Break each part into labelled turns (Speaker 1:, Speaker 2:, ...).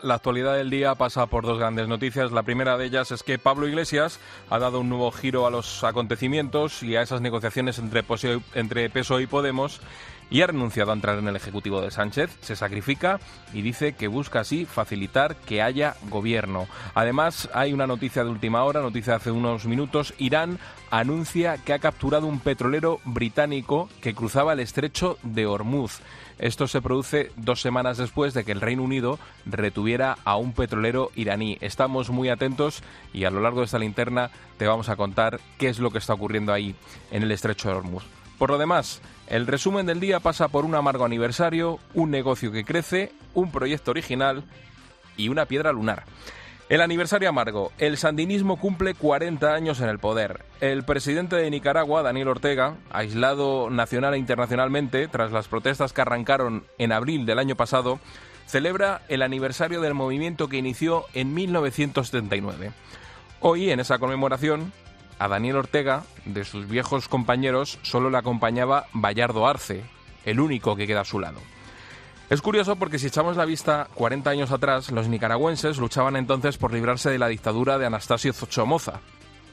Speaker 1: La actualidad del día pasa por dos grandes noticias. La primera de ellas es que Pablo Iglesias ha dado un nuevo giro a los acontecimientos y a esas negociaciones entre PSOE y Podemos y ha renunciado a entrar en el Ejecutivo de Sánchez. Se sacrifica y dice que busca así facilitar que haya gobierno. Además, hay una noticia de última hora, noticia de hace unos minutos. Irán anuncia que ha capturado un petrolero británico que cruzaba el estrecho de Hormuz. Esto se produce 2 semanas después de que el Reino Unido retuviera a un petrolero iraní. Estamos muy atentos y a lo largo de esta linterna te vamos a contar qué es lo que está ocurriendo ahí en el estrecho de Hormuz. Por lo demás, el resumen del día pasa por un amargo aniversario, un negocio que crece, un proyecto original y una piedra lunar. El aniversario amargo. El sandinismo cumple 40 años en el poder. El presidente de Nicaragua, Daniel Ortega, aislado nacional e internacionalmente tras las protestas que arrancaron en abril del año pasado, celebra el aniversario del movimiento que inició en 1979. Hoy, en esa conmemoración, a Daniel Ortega, de sus viejos compañeros, solo le acompañaba Bayardo Arce, el único que queda a su lado. Es curioso porque si echamos la vista 40 años atrás, los nicaragüenses luchaban entonces por librarse de la dictadura de Anastasio Somoza.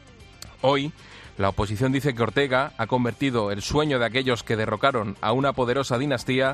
Speaker 1: Hoy, la oposición dice que Ortega ha convertido el sueño de aquellos que derrocaron a una poderosa dinastía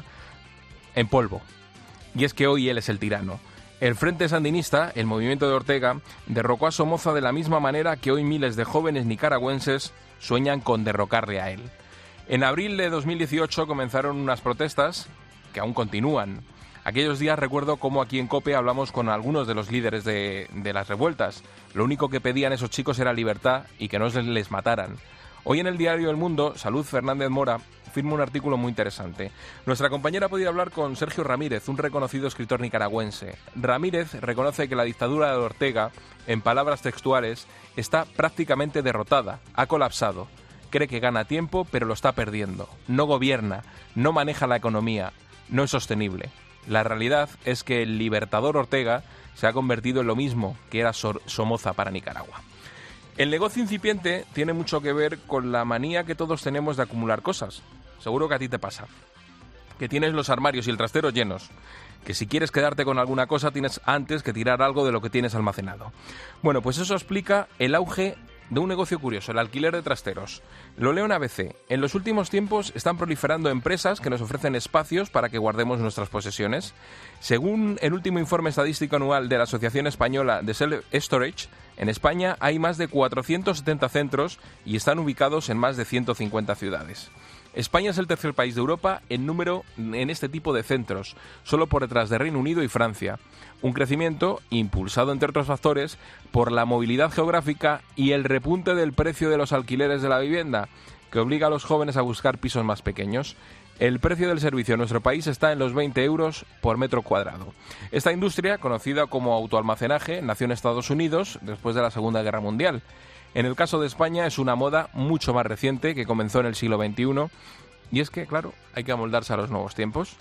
Speaker 1: en polvo. Y es que hoy él es el tirano. El Frente Sandinista, el movimiento de Ortega, derrocó a Somoza de la misma manera que hoy miles de jóvenes nicaragüenses sueñan con derrocarle a él. En abril de 2018 comenzaron unas protestas que aún continúan. Aquellos días recuerdo cómo aquí en COPE hablamos con algunos de los líderes de las revueltas. Lo único que pedían esos chicos era libertad y que no les mataran. Hoy en el diario El Mundo, Salud Fernández Mora firma un artículo muy interesante. Nuestra compañera ha podido hablar con Sergio Ramírez, un reconocido escritor nicaragüense. Ramírez reconoce que la dictadura de Ortega, en palabras textuales, está prácticamente derrotada, ha colapsado. Cree que gana tiempo, pero lo está perdiendo. No gobierna, no maneja la economía, no es sostenible. La realidad es que el libertador Ortega se ha convertido en lo mismo que era Somoza para Nicaragua. El negocio incipiente tiene mucho que ver con la manía que todos tenemos de acumular cosas. Seguro que a ti te pasa. Que tienes los armarios y el trastero llenos. Que si quieres quedarte con alguna cosa tienes antes que tirar algo de lo que tienes almacenado. Bueno, pues eso explica el auge de un negocio curioso, el alquiler de trasteros. Lo leo en ABC. En los últimos tiempos están proliferando empresas que nos ofrecen espacios para que guardemos nuestras posesiones. Según el último informe estadístico anual de la Asociación Española de Self-Storage, en España hay más de 470 centros y están ubicados en más de 150 ciudades. España es el tercer país de Europa en número en este tipo de centros, solo por detrás de Reino Unido y Francia. Un crecimiento impulsado, entre otros factores, por la movilidad geográfica y el repunte del precio de los alquileres de la vivienda, que obliga a los jóvenes a buscar pisos más pequeños. El precio del servicio en nuestro país está en los 20 euros por metro cuadrado. Esta industria, conocida como autoalmacenaje, nació en Estados Unidos después de la Segunda Guerra Mundial. En el caso de España es una moda mucho más reciente que comenzó en el siglo XXI y es que, claro, hay que amoldarse a los nuevos tiempos.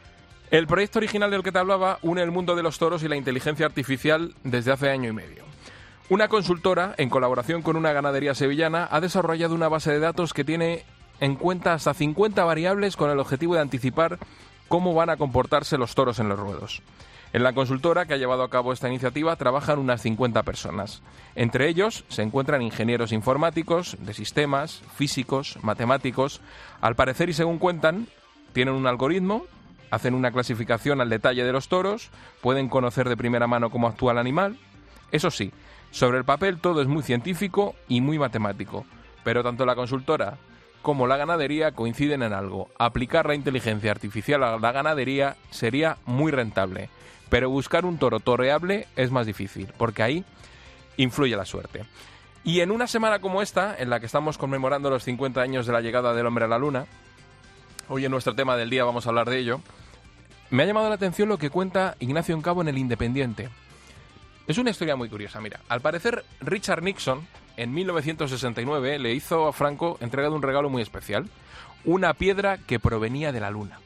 Speaker 1: El proyecto original del que te hablaba une el mundo de los toros y la inteligencia artificial desde hace año y medio. Una consultora, en colaboración con una ganadería sevillana, ha desarrollado una base de datos que tiene en cuenta hasta 50 variables con el objetivo de anticipar cómo van a comportarse los toros en los ruedos. En la consultora que ha llevado a cabo esta iniciativa trabajan unas 50 personas. Entre ellos se encuentran ingenieros informáticos, de sistemas, físicos, matemáticos. Al parecer y según cuentan, tienen un algoritmo, hacen una clasificación al detalle de los toros, pueden conocer de primera mano cómo actúa el animal. Eso sí, sobre el papel todo es muy científico y muy matemático, pero tanto la consultora como la ganadería coinciden en algo. Aplicar la inteligencia artificial a la ganadería sería muy rentable. Pero buscar un toro toreable es más difícil, porque ahí influye la suerte. Y en una semana como esta, en la que estamos conmemorando los 50 años de la llegada del hombre a la luna, hoy en nuestro tema del día vamos a hablar de ello, me ha llamado la atención lo que cuenta Ignacio Encabo en El Independiente. Es una historia muy curiosa, mira. Al parecer, Richard Nixon, en 1969, le hizo a Franco entrega de un regalo muy especial, una piedra que provenía de la luna.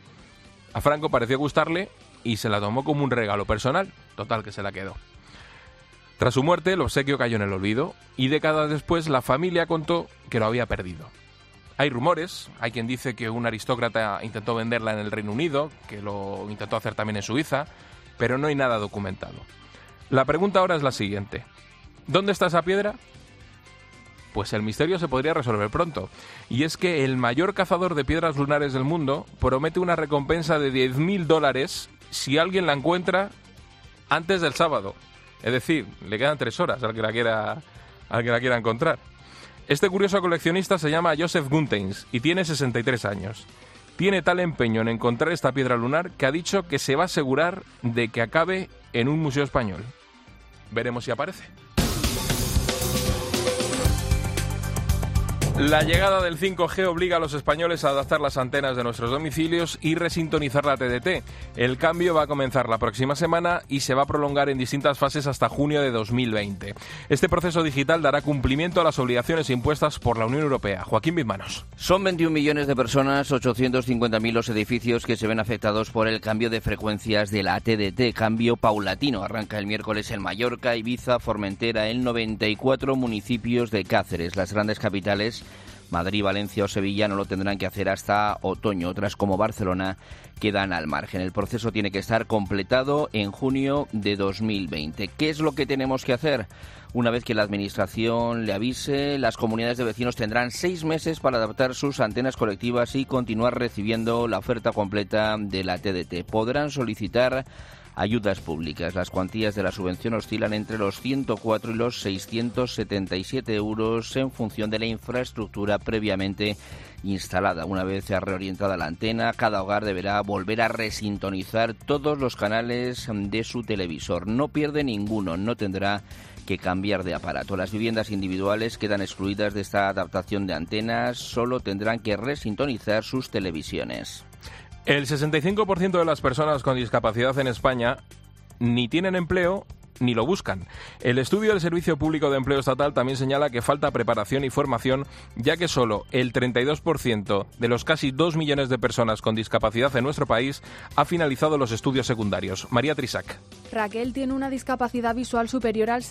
Speaker 1: A Franco pareció gustarle y se la tomó como un regalo personal. Total, que se la quedó. Tras su muerte, el obsequio cayó en el olvido y décadas después la familia contó que lo había perdido. Hay rumores, hay quien dice que un aristócrata intentó venderla en el Reino Unido, que lo intentó hacer también en Suiza, pero no hay nada documentado. La pregunta ahora es la siguiente. ¿Dónde está esa piedra? Pues el misterio se podría resolver pronto. Y es que el mayor cazador de piedras lunares del mundo promete una recompensa de $10.000 si alguien la encuentra antes del sábado. Es decir, le quedan 3 horas al que la quiera encontrar. Este curioso coleccionista se llama Joseph Gunteins y tiene 63 años. Tiene tal empeño en encontrar esta piedra lunar que ha dicho que se va a asegurar de que acabe en un museo español. Veremos si aparece. La llegada del 5G obliga a los españoles a adaptar las antenas de nuestros domicilios y resintonizar la TDT. El cambio va a comenzar la próxima semana y se va a prolongar en distintas fases hasta junio de 2020. Este proceso digital dará cumplimiento a las obligaciones impuestas por la Unión Europea. Joaquín Bizmanos.
Speaker 2: Son 21 millones de personas, 850.000 los edificios que se ven afectados por el cambio de frecuencias de la TDT. Cambio paulatino. Arranca el miércoles en Mallorca, Ibiza, Formentera, en 94 municipios de Cáceres. Las grandes capitales, Madrid, Valencia o Sevilla, no lo tendrán que hacer hasta otoño. Otras, como Barcelona, quedan al margen. El proceso tiene que estar completado en junio de 2020. ¿Qué es lo que tenemos que hacer? Una vez que la Administración le avise, las comunidades de vecinos tendrán 6 meses para adaptar sus antenas colectivas y continuar recibiendo la oferta completa de la TDT. Podrán solicitar ayudas públicas. Las cuantías de la subvención oscilan entre los 104 y los 677 euros en función de la infraestructura previamente instalada. Una vez reorientada la antena, cada hogar deberá volver a resintonizar todos los canales de su televisor. No pierde ninguno, no tendrá que cambiar de aparato. Las viviendas individuales quedan excluidas de esta adaptación de antenas, solo tendrán que resintonizar sus televisiones.
Speaker 1: El 65% de las personas con discapacidad en España ni tienen empleo ni lo buscan. El estudio del Servicio Público de Empleo Estatal también señala que falta preparación y formación, ya que solo el 32% de los casi 2 millones de personas con discapacidad en nuestro país ha finalizado los estudios secundarios. María Trisac.
Speaker 3: Raquel tiene una discapacidad visual superior al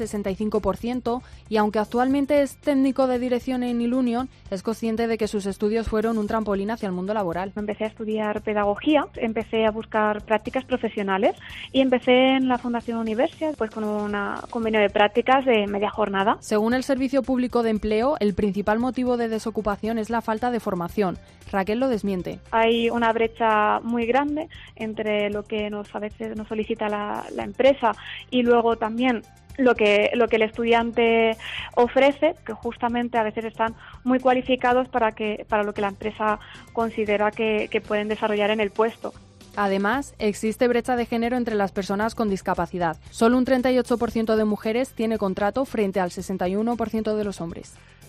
Speaker 3: 65% y aunque actualmente es técnico de dirección en Ilunion, es consciente de que sus estudios fueron un trampolín hacia el mundo laboral.
Speaker 4: Empecé a estudiar pedagogía, empecé a buscar prácticas profesionales y empecé en la Fundación Universia, pues con un convenio de prácticas de media jornada.
Speaker 3: Según el Servicio Público de Empleo, el principal motivo de desocupación es la falta de formación. Raquel lo desmiente.
Speaker 4: Hay una brecha muy grande entre lo que a veces nos solicita la empresa y luego también lo que el estudiante ofrece, que justamente a veces están muy cualificados para lo que la empresa considera que pueden desarrollar en el puesto.
Speaker 3: Además, existe brecha de género entre las personas con discapacidad. Solo un 38% de mujeres tiene contrato frente al 61% de los hombres.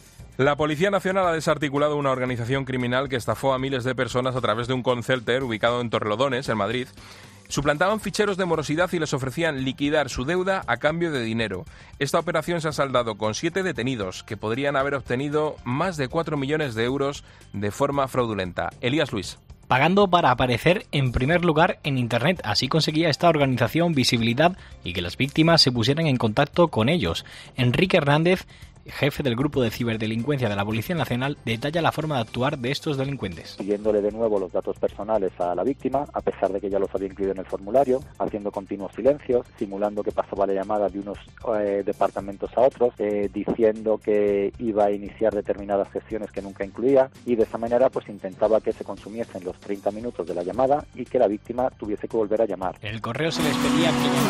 Speaker 1: La Policía Nacional ha desarticulado una organización criminal que estafó a miles de personas a través de un call center ubicado en Torrelodones, en Madrid. Suplantaban ficheros de morosidad y les ofrecían liquidar su deuda a cambio de dinero. Esta operación se ha saldado con 7 detenidos, que podrían haber obtenido más de 4 millones de euros de forma fraudulenta. Elías Luis.
Speaker 5: Pagando para aparecer en primer lugar en Internet. Así conseguía esta organización visibilidad y que las víctimas se pusieran en contacto con ellos. Enrique Hernández, jefe del grupo de ciberdelincuencia de la Policía Nacional, detalla la forma de actuar de estos delincuentes.
Speaker 6: Pidiéndole de nuevo los datos personales a la víctima, a pesar de que ya los había incluido en el formulario, haciendo continuos silencios, simulando que pasaba la llamada de unos departamentos a otros, diciendo que iba a iniciar determinadas gestiones que nunca incluía, y de esa manera pues intentaba que se consumiesen los 30 minutos de la llamada y que la víctima tuviese que volver a llamar.
Speaker 5: En el correo se les pedía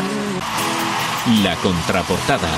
Speaker 5: que
Speaker 7: La contraportada,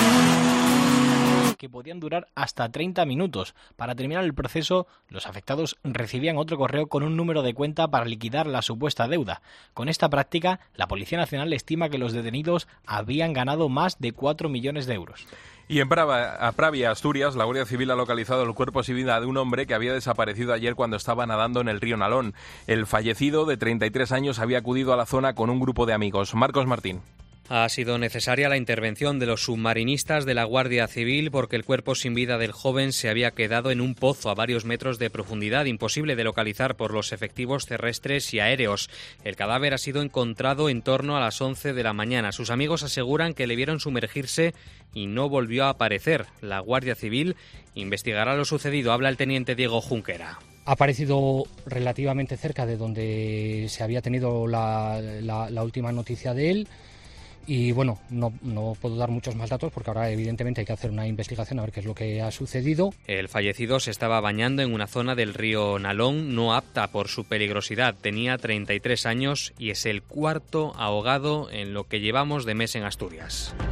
Speaker 5: que podían durar hasta 30 minutos. Para terminar el proceso, los afectados recibían otro correo con un número de cuenta para liquidar la supuesta deuda. Con esta práctica, la Policía Nacional estima que los detenidos habían ganado más de 4 millones de euros.
Speaker 1: Y en Pravia, Asturias, la Guardia Civil ha localizado el cuerpo sin vida de un hombre que había desaparecido ayer cuando estaba nadando en el río Nalón. El fallecido, de 33 años, había acudido a la zona con un grupo de amigos. Marcos Martín.
Speaker 8: Ha sido necesaria la intervención de los submarinistas de la Guardia Civil porque el cuerpo sin vida del joven se había quedado en un pozo a varios metros de profundidad, imposible de localizar por los efectivos terrestres y aéreos. El cadáver ha sido encontrado en torno a las 11 de la mañana. Sus amigos aseguran que le vieron sumergirse y no volvió a aparecer. La Guardia Civil investigará lo sucedido. Habla el teniente Diego Junquera.
Speaker 7: Ha aparecido relativamente cerca de donde se había tenido la última noticia de él. Y bueno, no puedo dar muchos más datos porque ahora evidentemente hay que hacer una investigación a ver qué es lo que ha sucedido.
Speaker 8: El fallecido se estaba bañando en una zona del río Nalón no apta por su peligrosidad. Tenía 33 años y es el cuarto ahogado en lo que llevamos de mes en Asturias.